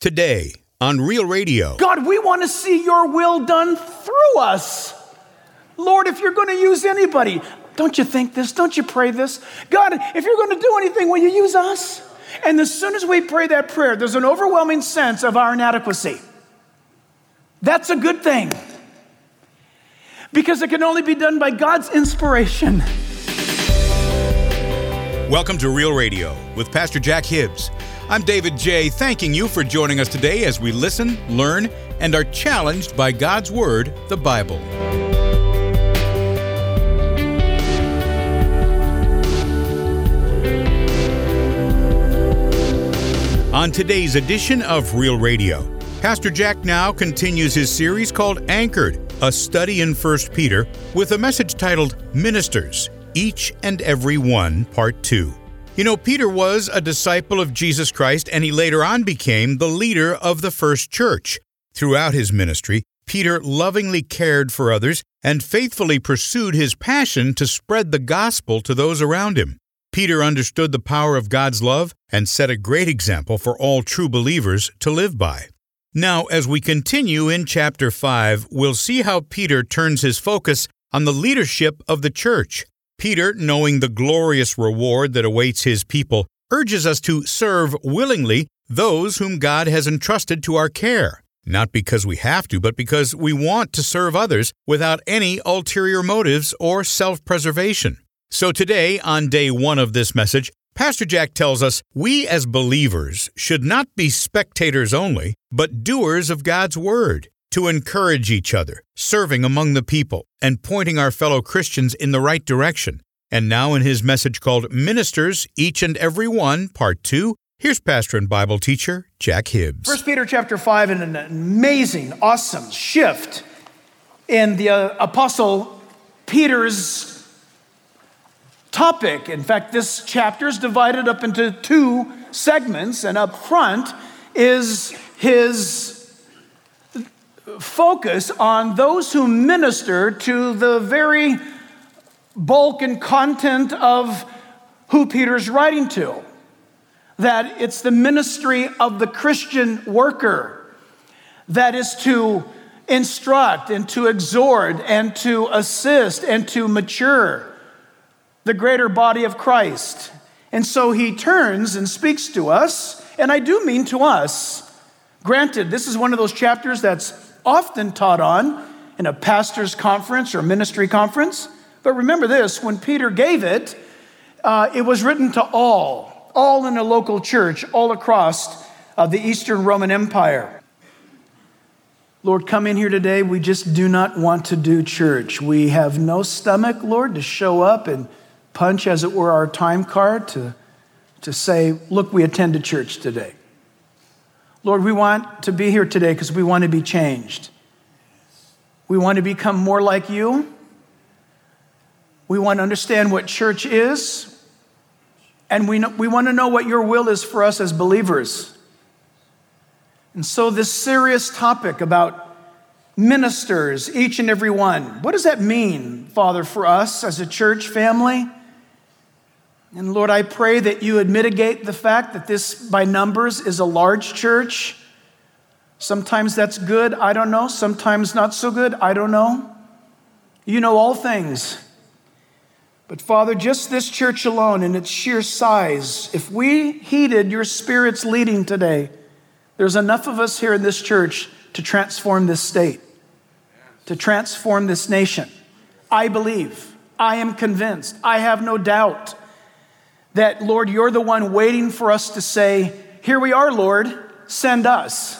Today on Real Radio. God, we want to see your will done through us. Lord, if you're going to use anybody, don't you think this? Don't you pray this? God, if you're going to do anything, will you use us? And as soon as we pray that prayer, there's an overwhelming sense of our inadequacy. That's a good thing, because it can only be done by God's inspiration. Welcome to Real Radio with Pastor Jack Hibbs. I'm David J., thanking you for joining us today as we listen, learn, and are challenged by God's Word, the Bible. On today's edition of Real Radio, Pastor Jack now continues his series called Anchored, a study in 1 Peter, with a message titled Ministers, Each and Every One, Part 2. You know, Peter was a disciple of Jesus Christ, and he later on became the leader of the first church. Throughout his ministry, Peter lovingly cared for others and faithfully pursued his passion to spread the gospel to those around him. Peter understood the power of God's love and set a great example for all true believers to live by. Now, as we continue in chapter 5, we'll see how Peter turns his focus on the leadership of the church. Peter, knowing the glorious reward that awaits his people, urges us to serve willingly those whom God has entrusted to our care, not because we have to, but because we want to serve others without any ulterior motives or self-preservation. So today, on day 1 of this message, Pastor Jack tells us we as believers should not be spectators only, but doers of God's Word, to encourage each other, serving among the people, and pointing our fellow Christians in the right direction. And now in his message called Ministers, Each and Every One, Part 2, here's pastor and Bible teacher Jack Hibbs. 1 Peter chapter 5, and an amazing, awesome shift in the Apostle Peter's topic. In fact, this chapter is divided up into 2 segments, and up front is his focus on those who minister to the very bulk and content of who Peter's writing to. That it's the ministry of the Christian worker that is to instruct and to exhort and to assist and to mature the greater body of Christ. And so he turns and speaks to us, and I do mean to us. Granted, this is one of those chapters that's often taught on in a pastor's conference or ministry conference. But remember this, when Peter gave it, it was written to all in a local church, all across the Eastern Roman Empire. Lord, come in here today. We just do not want to do church. We have no stomach, Lord, to show up and punch, as it were, our time card to say, look, we attended church today. Lord, we want to be here today because we want to be changed. We want to become more like you. We want to understand what church is. And we want to know what your will is for us as believers. And so this serious topic about ministers, each and every one, what does that mean, Father, for us as a church family? And Lord, I pray that you would mitigate the fact that this, by numbers, is a large church. Sometimes that's good, I don't know. Sometimes not so good, I don't know. You know all things. But Father, just this church alone in its sheer size, if we heeded your Spirit's leading today, there's enough of us here in this church to transform this state, to transform this nation. I believe, I am convinced, I have no doubt that, Lord, you're the one waiting for us to say, here we are, Lord, send us.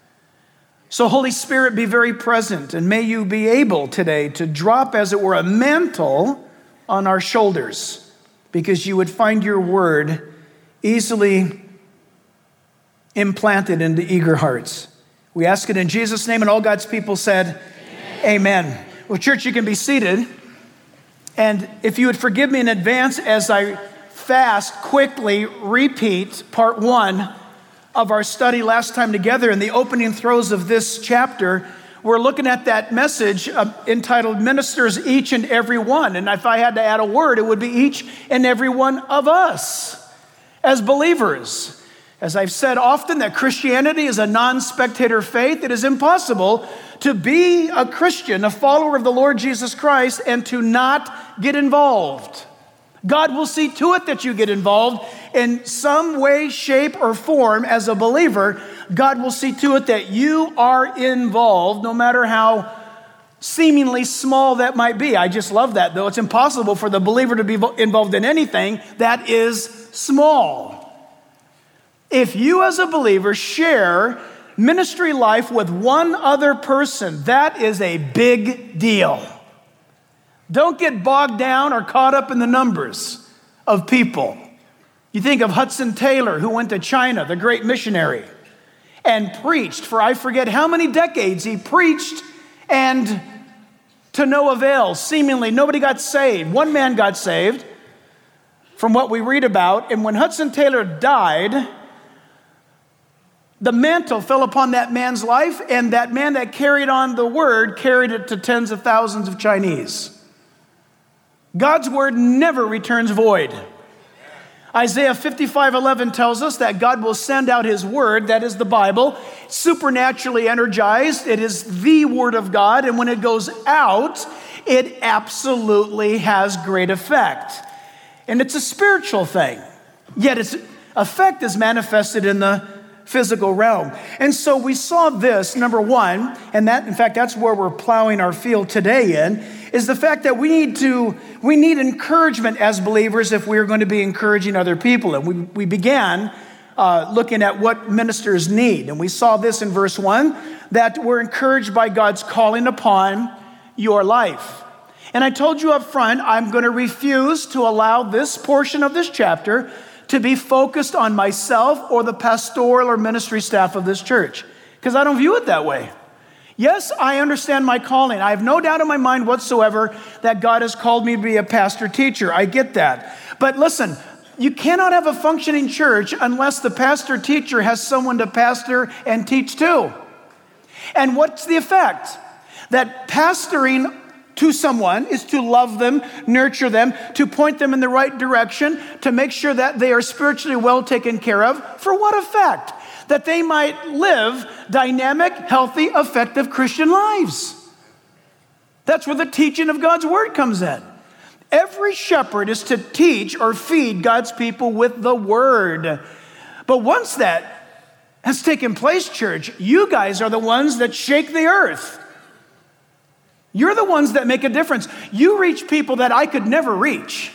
So Holy Spirit, be very present, and may you be able today to drop, as it were, a mantle on our shoulders, because you would find your word easily implanted into eager hearts. We ask it in Jesus' name, and all God's people said, Amen. Well, church, you can be seated. And if you would forgive me in advance as I quickly repeat part 1 of our study last time together in the opening throes of this chapter. We're looking at that message entitled Ministers, Each and Every One. And if I had to add a word, it would be each and every one of us as believers. As I've said often, that Christianity is a non-spectator faith. It is impossible to be a Christian, a follower of the Lord Jesus Christ, and to not get involved. God will see to it that you get involved in some way, shape, or form as a believer. God will see to it that you are involved, no matter how seemingly small that might be. I just love that, though. It's impossible for the believer to be involved in anything that is small. If you as a believer share ministry life with one other person, that is a big deal. Don't get bogged down or caught up in the numbers of people. You think of Hudson Taylor, who went to China, the great missionary, and preached for I forget how many decades he preached, and to no avail. Seemingly nobody got saved. One man got saved from what we read about, and when Hudson Taylor died, the mantle fell upon that man's life, and that man that carried on the word carried it to tens of thousands of Chinese. God's word never returns void. Isaiah 55:11 tells us that God will send out his word, that is the Bible, supernaturally energized. It is the word of God, and when it goes out, it absolutely has great effect. And it's a spiritual thing, yet its effect is manifested in the physical realm. And so we saw this, number one, and that, in fact, that's where we're plowing our field today in, is the fact that we need encouragement as believers if we're going to be encouraging other people. And we began looking at what ministers need. And we saw this in verse 1, that we're encouraged by God's calling upon your life. And I told you up front, I'm going to refuse to allow this portion of this chapter to be focused on myself or the pastoral or ministry staff of this church, because I don't view it that way. Yes, I understand my calling. I have no doubt in my mind whatsoever that God has called me to be a pastor teacher. I get that. But listen, you cannot have a functioning church unless the pastor teacher has someone to pastor and teach to. And what's the effect? That pastoring to someone is to love them, nurture them, to point them in the right direction, to make sure that they are spiritually well taken care of. For what effect? That they might live dynamic, healthy, effective Christian lives. That's where the teaching of God's word comes in. Every shepherd is to teach or feed God's people with the word. But once that has taken place, church, you guys are the ones that shake the earth. You're the ones that make a difference. You reach people that I could never reach.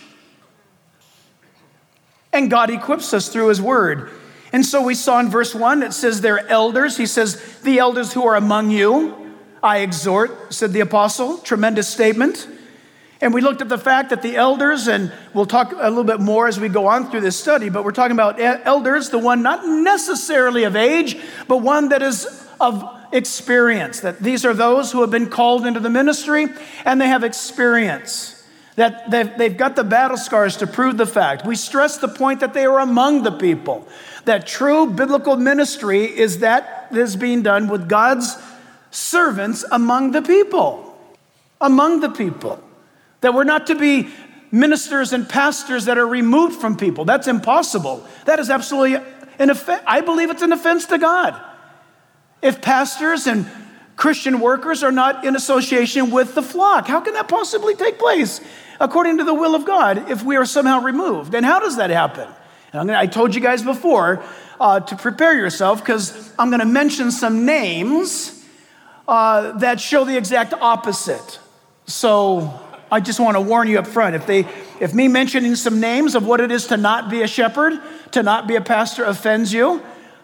And God equips us through his word. And so we saw in verse 1, it says they're elders. He says, the elders who are among you, I exhort, said the apostle. Tremendous statement. And we looked at the fact that the elders, and we'll talk a little bit more as we go on through this study, but we're talking about elders, the one not necessarily of age, but one that is of experience. That these are those who have been called into the ministry, and they have experience. That they've got the battle scars to prove the fact. We stress the point that they are among the people. That true biblical ministry is that is being done with God's servants among the people. Among the people. That we're not to be ministers and pastors that are removed from people. That's impossible. That is absolutely an offense. I believe it's an offense to God. If pastors and Christian workers are not in association with the flock, how can that possibly take place according to the will of God if we are somehow removed? And how does that happen? And I told you guys before to prepare yourself, because I'm going to mention some names that show the exact opposite. So I just want to warn you up front. If me mentioning some names of what it is to not be a shepherd, to not be a pastor offends you,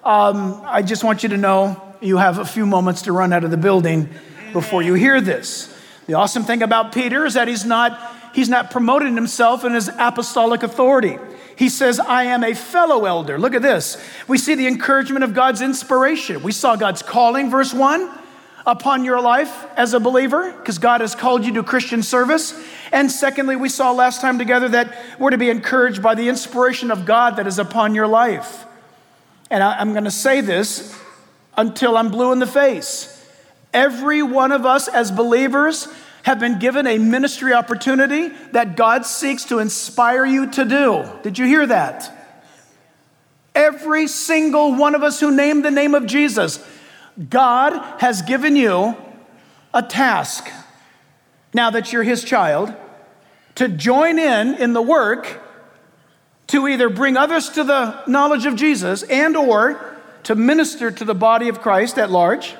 I just want you to know you have a few moments to run out of the building before you hear this. The awesome thing about Peter is that he's not promoting himself in his apostolic authority. He says, I am a fellow elder. Look at this. We see the encouragement of God's inspiration. We saw God's calling, verse 1, upon your life as a believer, because God has called you to Christian service. And secondly, we saw last time together that we're to be encouraged by the inspiration of God that is upon your life. And I'm going to say this until I'm blue in the face. Every one of us as believers have been given a ministry opportunity that God seeks to inspire you to do. Did you hear that? Every single one of us who named the name of Jesus, God has given you a task, now that you're his child, to join in the work to either bring others to the knowledge of Jesus and or to minister to the body of Christ at large.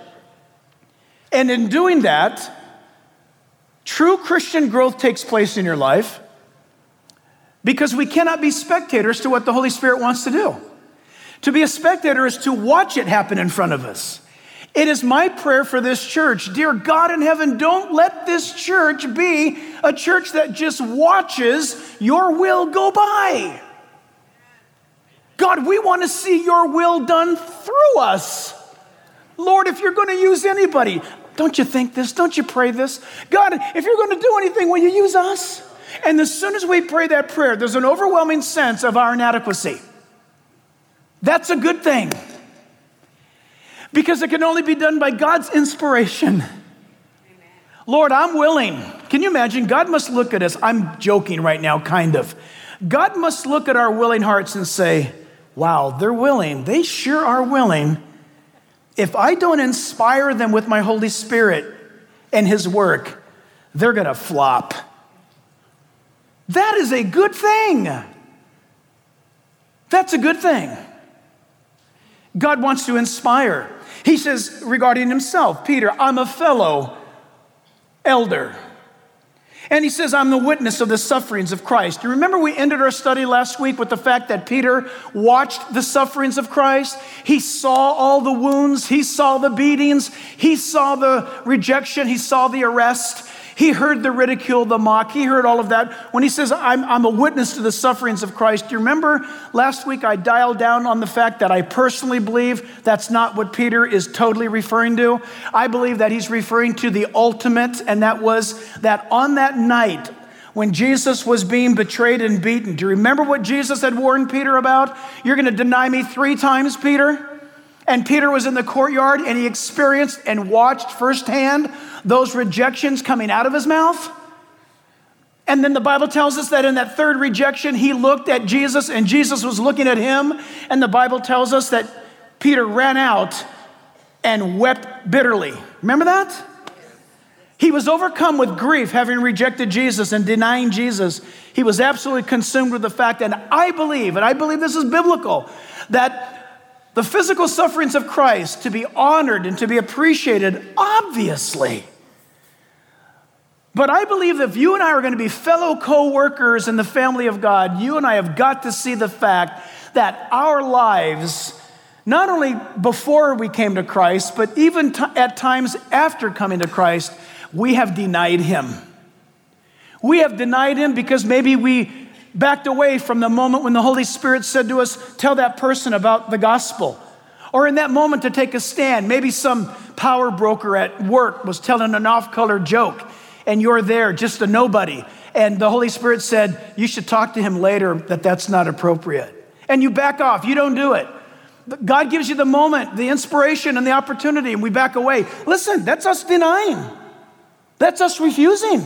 And in doing that, true Christian growth takes place in your life because we cannot be spectators to what the Holy Spirit wants to do. To be a spectator is to watch it happen in front of us. It is my prayer for this church, dear God in heaven, don't let this church be a church that just watches your will go by. God, we want to see your will done through us. Lord, if you're going to use anybody, don't you think this? Don't you pray this? God, if you're going to do anything, will you use us? And as soon as we pray that prayer, there's an overwhelming sense of our inadequacy. That's a good thing. Because it can only be done by God's inspiration. Amen. Lord, I'm willing. Can you imagine? God must look at us. I'm joking right now, kind of. God must look at our willing hearts and say, wow, they're willing. They sure are willing. If I don't inspire them with my Holy Spirit and his work, they're going to flop. That is a good thing. That's a good thing. God wants to inspire. He says regarding himself, Peter, I'm a fellow elder. And he says, I'm the witness of the sufferings of Christ. You remember we ended our study last week with the fact that Peter watched the sufferings of Christ. He saw all the wounds. He saw the beatings. He saw the rejection. He saw the arrest. He heard the ridicule, the mock. He heard all of that. When he says, I'm a witness to the sufferings of Christ, do you remember last week I dialed down on the fact that I personally believe that's not what Peter is totally referring to? I believe that he's referring to the ultimate, and that was that on that night when Jesus was being betrayed and beaten, do you remember what Jesus had warned Peter about? You're going to deny me 3 times, Peter? And Peter was in the courtyard and he experienced and watched firsthand those rejections coming out of his mouth. And then the Bible tells us that in that third rejection, he looked at Jesus and Jesus was looking at him. And the Bible tells us that Peter ran out and wept bitterly. Remember that? He was overcome with grief, having rejected Jesus and denying Jesus. He was absolutely consumed with the fact, and I believe this is biblical, that the physical sufferings of Christ to be honored and to be appreciated, obviously. But I believe that if you and I are going to be fellow co-workers in the family of God, you and I have got to see the fact that our lives, not only before we came to Christ, but even at times after coming to Christ, we have denied him. We have denied him because maybe we backed away from the moment when the Holy Spirit said to us, tell that person about the gospel. Or in that moment to take a stand, maybe some power broker at work was telling an off-color joke and you're there, just a nobody. And the Holy Spirit said, you should talk to him later, that's not appropriate. And you back off, you don't do it. God gives you the moment, the inspiration and the opportunity, and we back away. Listen, that's us denying. That's us refusing.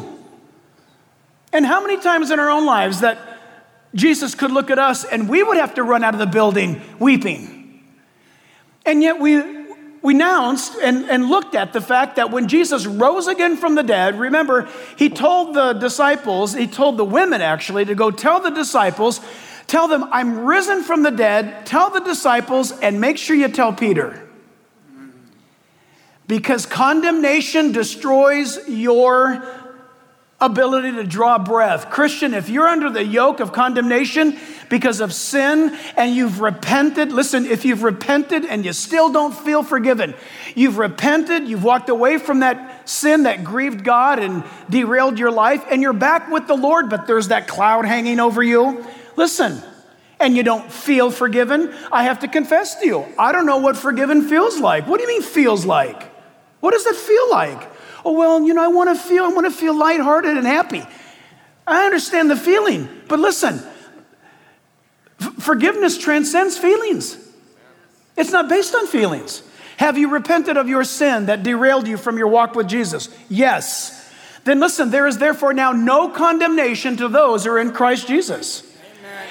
And how many times in our own lives that Jesus could look at us and we would have to run out of the building weeping. And yet we announced and looked at the fact that when Jesus rose again from the dead, remember, he told the disciples, he told the women actually, to go tell the disciples, tell them, I'm risen from the dead, tell the disciples, and make sure you tell Peter. Because condemnation destroys your ability to draw breath. Christian, if you're under the yoke of condemnation because of sin and you've repented, listen, if you've repented and you still don't feel forgiven, you've repented, you've walked away from that sin that grieved God and derailed your life, and you're back with the Lord, but there's that cloud hanging over you. Listen, and you don't feel forgiven, I have to confess to you, I don't know what forgiven feels like. What do you mean feels like? What does that feel like? Oh, well, I want to feel lighthearted and happy. I understand the feeling, but listen, forgiveness transcends feelings. It's not based on feelings. Have you repented of your sin that derailed you from your walk with Jesus? Yes. Then listen, there is therefore now no condemnation to those who are in Christ Jesus. Amen.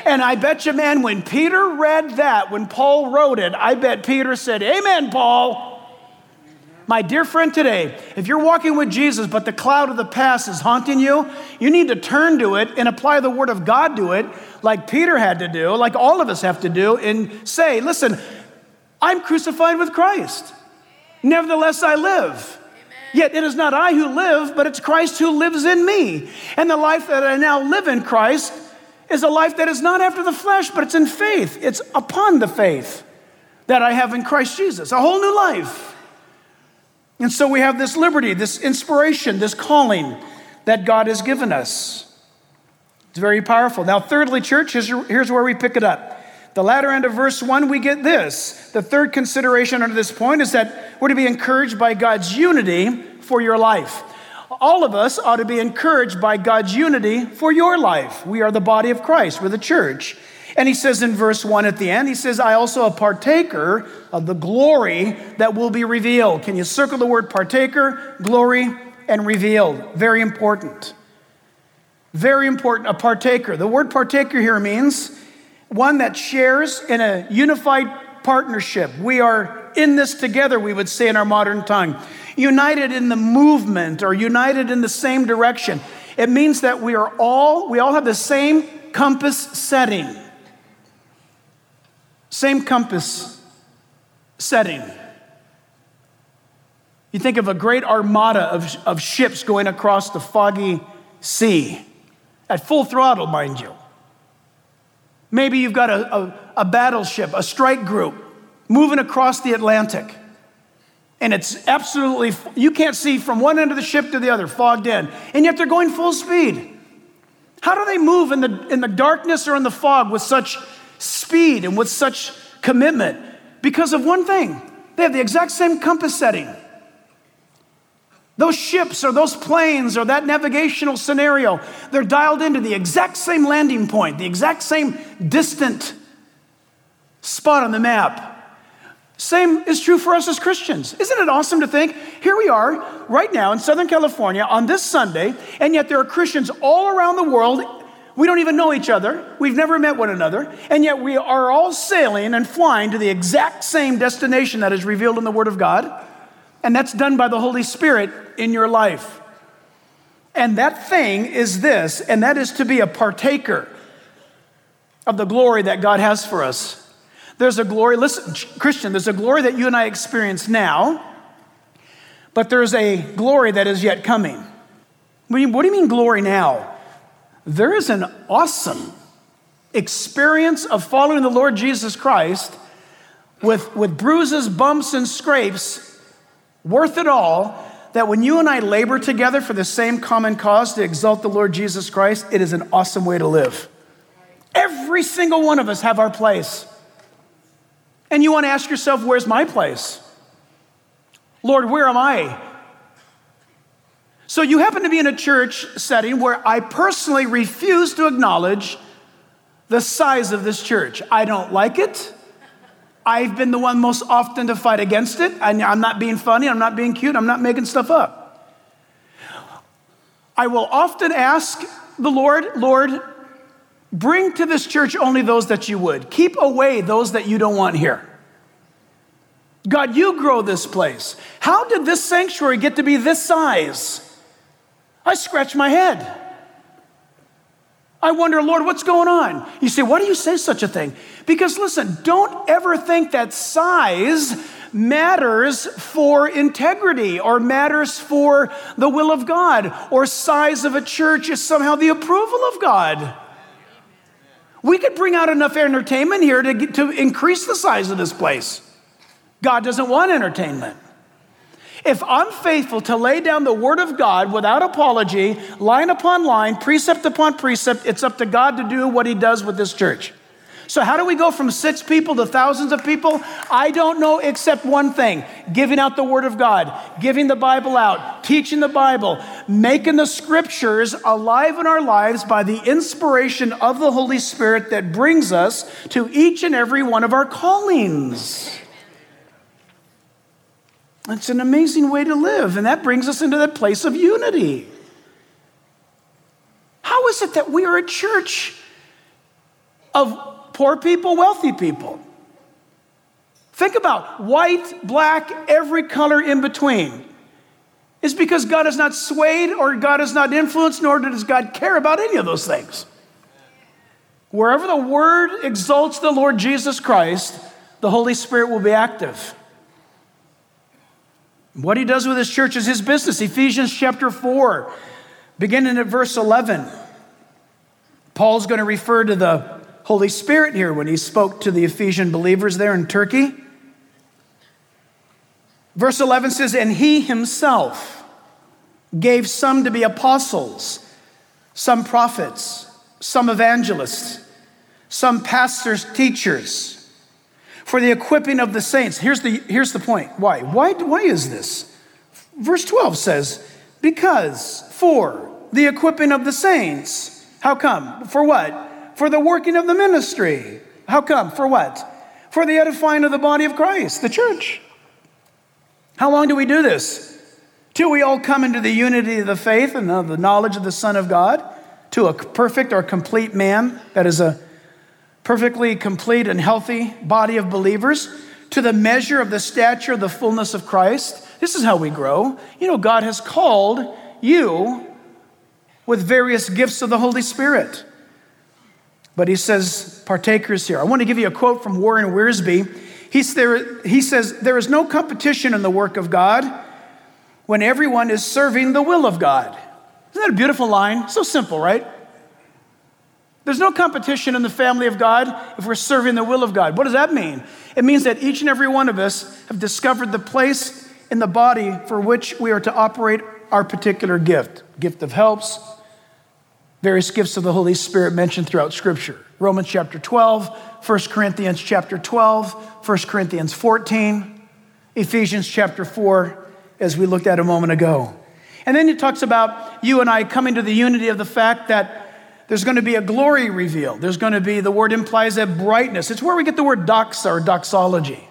And I bet you, man, when Peter read that, when Paul wrote it, I bet Peter said, amen, Paul. My dear friend today, if you're walking with Jesus, but the cloud of the past is haunting you, you need to turn to it and apply the word of God to it, like Peter had to do, like all of us have to do, and say, listen, I'm crucified with Christ. Nevertheless, I live. Yet it is not I who live, but it's Christ who lives in me. And the life that I now live in Christ is a life that is not after the flesh, but it's in faith. It's upon the faith that I have in Christ Jesus, a whole new life. And so we have this liberty, this inspiration, this calling that God has given us. It's very powerful. Now, thirdly, church, here's where we pick it up. The latter end of verse 1, we get this. The third consideration under this point is that we're to be encouraged by God's unity for your life. All of us ought to be encouraged by God's unity for your life. We are the body of Christ. We're the church. And he says in verse 1 at the end, he says, I also a partaker of the glory that will be revealed. Can you circle the word partaker, glory, and revealed? Very important. Very important, a partaker. The word partaker here means one that shares in a unified partnership. We are in this together, we would say in our modern tongue. United in the movement or united in the same direction. It means that we all have the same compass setting. Same compass setting. You think of a great armada of ships going across the foggy sea at full throttle, mind you. Maybe you've got a battleship, a strike group moving across the Atlantic. And it's absolutely, you can't see from one end of the ship to the other, fogged in. And yet they're going full speed. How do they move in the darkness or in the fog with such speed and with such commitment? Because of one thing. They have the exact same compass setting. Those ships or those planes or that navigational scenario, they're dialed into the exact same landing point, the exact same distant spot on the map. Same is true for us as Christians. Isn't it awesome to think, here we are right now in Southern California on this Sunday, and yet there are Christians all around the world. We don't even know each other. We've never met one another. And yet we are all sailing and flying to the exact same destination that is revealed in the Word of God. And that's done by the Holy Spirit in your life. And that thing is this, and that is to be a partaker of the glory that God has for us. There's a glory, listen, Christian, there's a glory that you and I experience now, but there's a glory that is yet coming. What do you mean glory now? There is an awesome experience of following the Lord Jesus Christ with bruises, bumps, and scrapes, worth it all, that when you and I labor together for the same common cause to exalt the Lord Jesus Christ, it is an awesome way to live. Every single one of us have our place. And you want to ask yourself, where's my place? Lord, where am I? So you happen to be in a church setting where I personally refuse to acknowledge the size of this church. I don't like it. I've been the one most often to fight against it. I'm not being funny. I'm not being cute. I'm not making stuff up. I will often ask the Lord, bring to this church only those that you would. Keep away those that you don't want here. God, you grow this place. How did this sanctuary get to be this size? I scratch my head. I wonder, Lord, what's going on? You say, why do you say such a thing? Because listen, don't ever think that size matters for integrity or matters for the will of God, or size of a church is somehow the approval of God. We could bring out enough entertainment here to increase the size of this place. God doesn't want entertainment. If I'm faithful to lay down the Word of God without apology, line upon line, precept upon precept, it's up to God to do what He does with this church. So how do we go from 6 people to thousands of people? I don't know, except one thing: giving out the Word of God, giving the Bible out, teaching the Bible, making the Scriptures alive in our lives by the inspiration of the Holy Spirit that brings us to each and every one of our callings. It's an amazing way to live, and that brings us into that place of unity. How is it that we are a church of poor people, wealthy people. Think about white, black, every color in between. It's because God is not swayed or God is not influenced, nor does God care about any of those things. Wherever the Word exalts the Lord Jesus Christ, the Holy Spirit will be active. What He does with His church is His business. Ephesians chapter 4, beginning at verse 11. Paul's going to refer to the Holy Spirit here when he spoke to the Ephesian believers there in Turkey. Verse 11 says, "And He Himself gave some to be apostles, some prophets, some evangelists, some pastors, teachers, for the equipping of the saints." Here's the point. Why is this? Verse 12 says, "Because for the equipping of the saints." How come? For what? For the working of the ministry. How come? For what? For the edifying of the body of Christ, the church. How long do we do this? Till we all come into the unity of the faith and of the knowledge of the Son of God, to a perfect or complete man, that is a perfectly complete and healthy body of believers, to the measure of the stature of the fullness of Christ. This is how we grow. You know, God has called you with various gifts of the Holy Spirit. But He says, partakers here. I want to give you a quote from Warren Wiersbe. He says, "There is no competition in the work of God when everyone is serving the will of God." Isn't that a beautiful line? So simple, right? There's no competition in the family of God if we're serving the will of God. What does that mean? It means that each and every one of us have discovered the place in the body for which we are to operate our particular gift. Gift of helps, various gifts of the Holy Spirit mentioned throughout Scripture. Romans chapter 12, 1 Corinthians chapter 12, 1 Corinthians 14, Ephesians chapter 4, as we looked at a moment ago. And then He talks about you and I coming to the unity of the fact that there's going to be a glory revealed. There's going to be, the word implies a brightness. It's where we get the word doxa or doxology.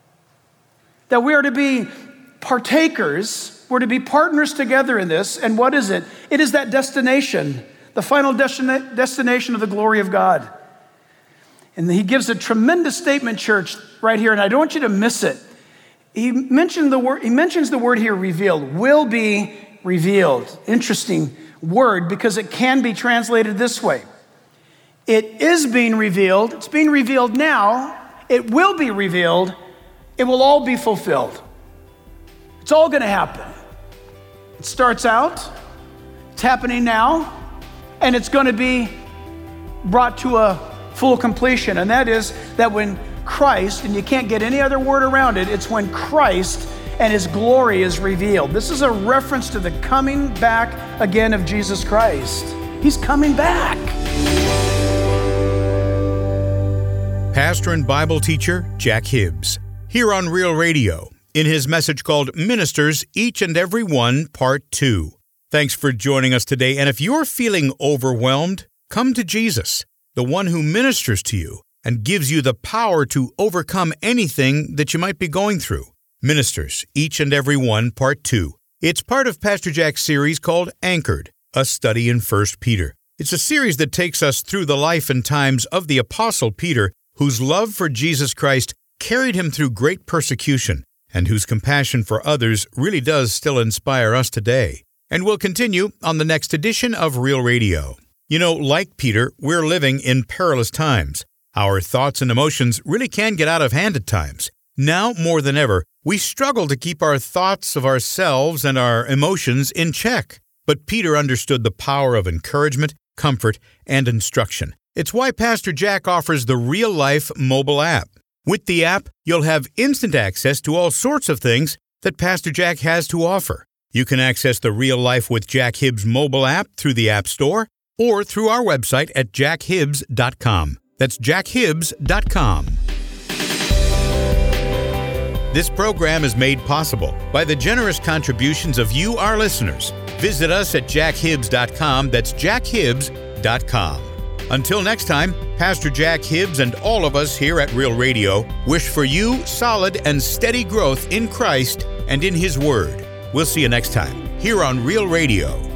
That we are to be partakers, we're to be partners together in this. And what is it? It is that destination, the final destination of the glory of God. And He gives a tremendous statement, church, right here, and I don't want you to miss it. He mentions the word here, revealed, will be revealed. Interesting word, because it can be translated this way. It is being revealed. It's being revealed now. It will be revealed. It will all be fulfilled. It's all going to happen. It starts out. It's happening now. And it's going to be brought to a full completion. And that is that when Christ, and you can't get any other word around it, it's when Christ and His glory is revealed. This is a reference to the coming back again of Jesus Christ. He's coming back. Pastor and Bible teacher Jack Hibbs, here on Real Radio, in his message called Ministers, Each and Every One, Part 2. Thanks for joining us today, and if you're feeling overwhelmed, come to Jesus, the one who ministers to you and gives you the power to overcome anything that you might be going through. Ministers, Each and Every One, Part 2. It's part of Pastor Jack's series called Anchored, a study in 1 Peter. It's a series that takes us through the life and times of the Apostle Peter, whose love for Jesus Christ carried him through great persecution, and whose compassion for others really does still inspire us today. And we'll continue on the next edition of Real Radio. You know, like Peter, we're living in perilous times. Our thoughts and emotions really can get out of hand at times. Now more than ever, we struggle to keep our thoughts of ourselves and our emotions in check. But Peter understood the power of encouragement, comfort, and instruction. It's why Pastor Jack offers the Real Life mobile app. With the app, you'll have instant access to all sorts of things that Pastor Jack has to offer. You can access the Real Life with Jack Hibbs mobile app through the App Store or through our website at jackhibbs.com. That's jackhibbs.com. This program is made possible by the generous contributions of you, our listeners. Visit us at jackhibbs.com. That's jackhibbs.com. Until next time, Pastor Jack Hibbs and all of us here at Real Radio wish for you solid and steady growth in Christ and in His Word. We'll see you next time here on Real Radio.